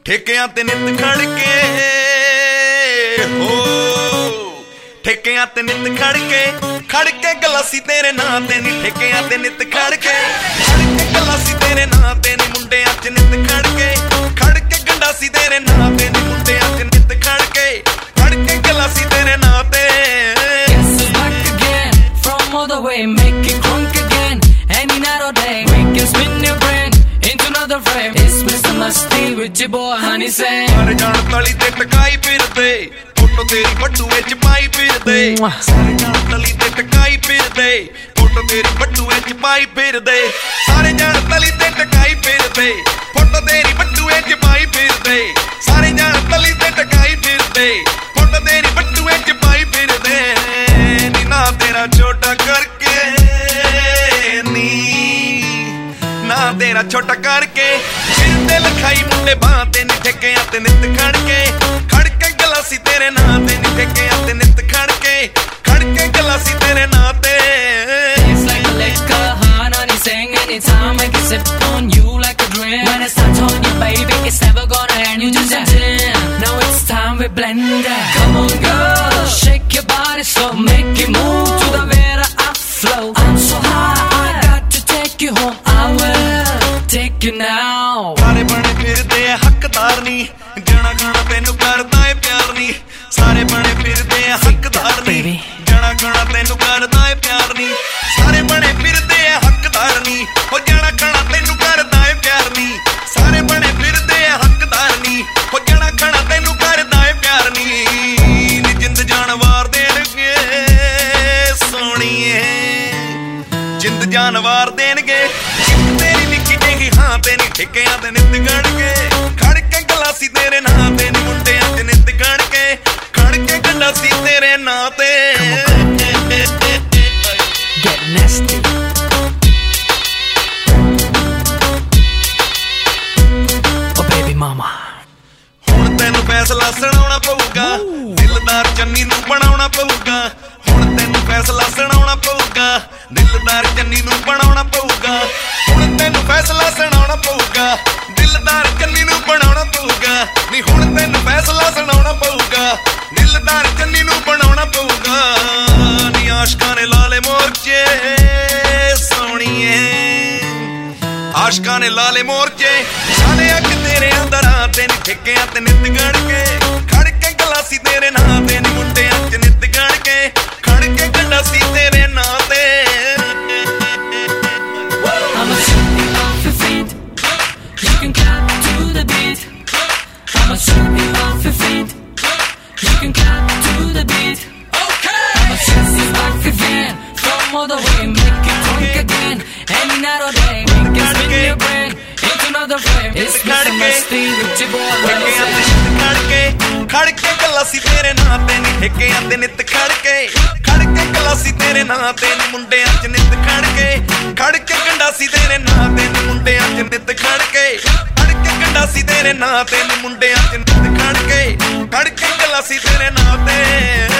ਠੇਕਿਆਂ ਤੇ ਨਿੱਤ ਖੜ ਕੇ ਹੋ ਠੇਕਿਆਂ ਤੇ ਨਿੱਤ ਖੜ ਕੇ ਗਲਾਸੀ ਤੇਰੇ ਨਾਂ ਤੇ ਨੀ ਠੇਕਿਆਂ ਤੇ ਨਿੱਤ ਖੜ ਕੇ ਗਲਾਸੀ ਤੇਰੇ ਨਾਂ ਤੇ ਨੀ ਮੁੰਡਿਆਂ ਚ ਨਿੱਤ ਖੜ ਕੇ ਗੰਡਾਸੀ ਤੇਰੇ ਨਾਂ ਤੇ ਨੀ ਮੁੰਡਿਆਂ ਚ ਨਿੱਤ ਖੜ ਕੇ ਗਲਾਸੀ ਤੇਰੇ ਨਾਂ ਤੇ all the way, make it crunk again. Any night or day, we can spin your brain into another frame. It's Mr. Musty with your boy Honey Sam. ਸਾਰੇ ਜਾਣ ਤਲੀ ਤੇ ਟਕਾਈ ਫਿਰਦੇ ਫੋਟੋ ਤੇਰੀ ਬੱਟੂਏ ਚ ਪਾਈ ਫਿਰਦੇ ਸਾਰੇ ਜਾਣ ਤਲੀ ਤੇ ਟਕਾਈ ਫਿਰਦੇ ਫੋਟੋ ਤੇਰੀ ਬੱਟੂਏ ਚ ਪਾਈ ਫਿਰਦੇ ਸਾਰੇ ਜਾਣ ਤਲੀ ਤੇ ਟਕਾਈ ਫਿਰਦੇ ਫੋਟੋ ਤੇਰੀ ਬੱਟੂਏ ਚ ਪਾਈ ਫਿਰਦੇ ਸਾਰੇ ਜਾਣ ਤਲੀ ਤੇ ਟਕਾਈ ਫਿਰਦੇ ਫੋਟੋ ਤੇਰੀ ਬੱਟੂਏ ਚ ਪਾਈ ਫਿਰਦੇ ਨੀ ਨਾ ਤੇਰਾ ਛੋਟਾ ਕਰਕੇ ਨਾ ਤੇਰਾ ਛੋਟਾ ਕਰਕੇ ਜਿੰਦੇ ਲਖਾਈ ਮੁੰਡੇ ਬਾਹ ਤੇ ਨੀ ਠੇਕਿਆਂ ਤੇ ਨਿੱਤ ਖੜ ਕੇ ਗਲਾਸੀ ਤੇਰੇ ਨਾਂ ਤੇ ਨੀ ਠੇਕਿਆਂ ਤੇ ਨਿੱਤ ਖੜ ਕੇ ਗਲਾਸੀ ਤੇਰੇ ਨਾਂ ਤੇ It's like a liquor, hard on his sing. Anytime I can sip on you like a drink. When I start on you, baby, it's never gonna end. You just jam. Now it's time we blend it. Come on, girl, shake your body so make it move to the way I flow. I'm so high, I got to take you home. I will take you now. ਸਾਰੇ ਬਣੇ ਫਿਰਦੇ ਆ ਹੱਕਦਾਰ ਨੀ ਜਾਣਾ ਖਾਣਾ ਤੈਨੂੰ ਕਰਦਾ ਏ ਪਿਆਰ ਨੀ ਸਾਰੇ ਬਣੇ ਫਿਰਦੇ ਆ ਹੱਕਦਾਰ ਨੀ ਜਾਣਾ ਖਾਣਾ ਤੈਨੂੰ ਕਰਦਾ ਏ ਪਿਆਰ ਨੀ ਸਾਰੇ ਬਣੇ ਫਿਰਦੇ ਆ ਹੱਕਦਾਰ ਨੀ ਹੋ ਜਾਣਾ ਖਾਣਾ ਤੈਨੂੰ ਕਰਦਾ ਏ ਪਿਆਰ ਨੀ ਸਾਰੇ ਬਣੇ ਫਿਰਦੇ ਆ ਹੱਕਦਾਰ ਨੀ ਹੋ ਜਾਣਾ ਖਾਣਾ ਤੈਨੂੰ ਕਰਦਾ ਏ ਪਿਆਰ ਨੀ ਨੀ ਜਿੰਦ ਜਾਨ ਵਾਰ ਦੇਣਗੇ ਸੋਹਣੀਏ ਜਿੰਦ ਜਾਨ ਵਾਰ ਦੇਣਗੇ ਤੇਰੀ ਨਿੱਕੀ ਜਿਹੀ ਹਾਂ ਤੇ ਨੀ ਠੇਕਿਆਂ ਤੇ ਨਿੱਤ ਖੜ ਕੇ ਗਲਾਸੀ ਤੇਰੇ ਨਾਂ ਤੇ ਨੀ ਮੁੰਡਿਆਂ ਚ ਨਿੱਤ ਖੜ ਕੇ ਗੰਡਾਸੀ ਤੇਰੇ ਨਾਂ ਤੇ Get nasty. Oh baby mama. ਹੁਣ ਤੈਨੂੰ ਫੈਸਲਾ ਸੁਣਾਉਣਾ ਪਊਗਾ ਦਿਲਦਾਰ ਚੰਨੀ ਨੂੰ ਬਣਾਉਣਾ ਪਊਗਾ ਹੁਣ ਤੈਨੂੰ ਫੈਸਲਾ ਸੁਣਾਉਣਾ ਪਊਗਾ ਦਿਲਦਾਰ ਚੰਨੀ ਨੂੰ ਬਣਾਉਣਾ ਪਊਗਾ ਹੁਣ ਤੈਨੂੰ ਫੈਸਲਾ ਸੁਣਾਉਣਾ ਪਊਗਾ ਦਿਲਦਾਰ ਚੰਨੀ ਨੂੰ ਬਣਾਉਣਾ ਪਊਗਾ ਨੀ ਹੁਣ ਤੈਨੂੰ ਫੈਸਲਾ ਸੁਣਾਉਣਾ ਪਊਗਾ ਦਿਲਦਾਰ ਚੰਨੀ ਨੂੰ ਬਣਾਉਣਾ ਪਊਗਾ ਨੀ ਆਸ਼ਕਾਂ ਨੇ ਲਾਲੇ ਮੋਰਚੇ ਸੋਹਣੀਏ ਆਸ਼ਕਾਂ ਨੇ ਲਾਲੇ ਮੋਰਚੇ ਸਾਰੇ ਅੱਗ ਤੇਰੇ ਅੰਦਰਾਂ ਤੇ ਨੀ ਠੇਕਿਆਂ ਤੇ ਨਿੱਤ ਖੜ ਕੇ ਗਲਾਸੀ ਤੇਰੇ ਨਾਂ ਤੇ ਨੀ ਮੁੰਡਿਆਂ ਚ ਨਿੱਤ ਖੜ ਕੇ ਗੰਡਾਸੀ ਤੇਰੇ ਨਾਂ ਤੇ I'ma shoot you off your feet. You can clap to the beat. I'ma shoot you off your feet. You can clap to the beat. Okay. I'ma shoot you back again. From all the way, make it drunk again. Any night or day, we can spin your brain into another frame. It's Mr. Musty with your boy Honey Sam. ਖੜ ਕੇ ਗਲਾਸੀ ਤੇਰੇ ਨਾਂ ਤੇ ਨੀ ਠੇਕਿਆਂ ਤੇ ਨਿੱਤ ਖੜ ਕੇ ਗਲਾਸੀ ਤੇਰੇ ਨਾਂ ਤੇ ਨੀ ਮੁੰਡਿਆਂ ਚ ਨਿੱਤ ਖੜ ਕੇ ਗੰਡਾਸੀ ਤੇਰੇ ਨਾਂ ਤੇ ਨੀ ਮੁੰਡਿਆਂ ਚ ਨਿੱਤ ਖੜ ਕੇ ਗੰਡਾਸੀ ਤੇਰੇ ਨਾਂ ਤੇ ਨੀ ਮੁੰਡਿਆਂ ਚ ਨਿੱਤ ਖੜ ਕੇ ਗਲਾਸੀ ਤੇਰੇ ਨਾਂ ਤੇ